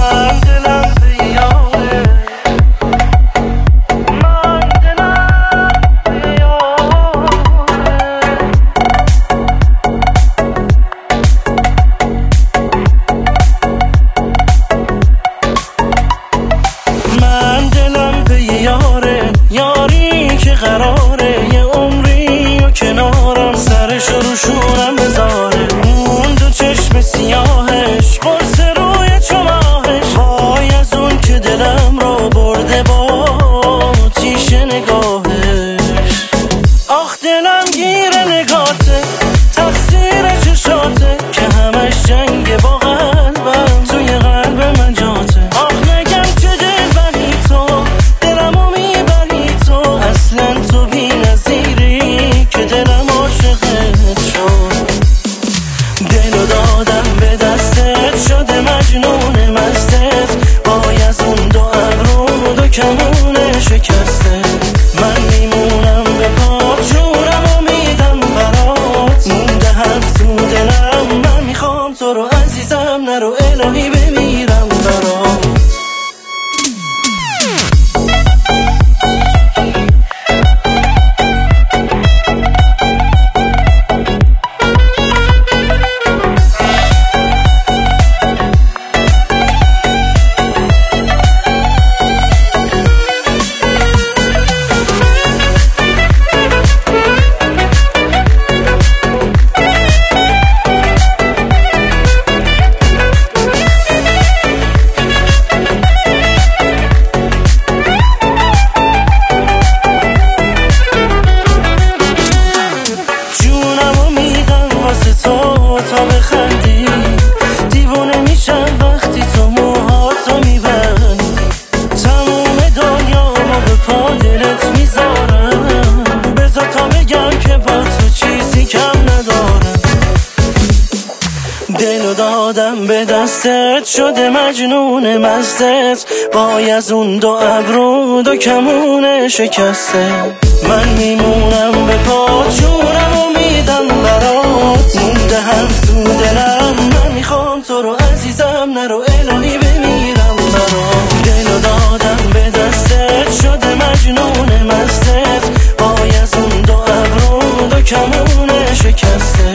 یاری که قراره یه عمری و کنارم سرش رو شونم بذاره اون دو چشم سیاهش قرص روی چماهش وای از اون که دلم رو برده با تیش نگاهش آخ دلم گیر نگاته تقصیر چشاته که همش جنگ با قلبم توی قلب من جاته آخ نگم که دل بری تو دلمو میبری تو اصلا تو بی نظیری که دلم عاشقت شد دلو دادم به دستت شده مجنون مستت وای از اون دو ابرو دو کمون شکسته من میمونم به پات جونمو میدم برات مونده حرف تو دلم من میخوام تو رو عزیزم نرو الهی بمیرم برات تا بخندی دیوونه میشم وقتی تو موهاتو میبندی تموم دنیامو به پا دلت میذارم بذار تا بگم که با تو چیزی کم ندارم دلو دادم به دستت شده مجنون مستت وای از اون دو ابرو دو کمون شکسته من میمونم به پا جونمو میدم برات مونده حرف تو دلم من میخوام تو رو عزیزم نرو الهی بمیرم برات دلو دادم به دستت شده مجنون مستت وای از اون دو ابرو دو کمون شکسته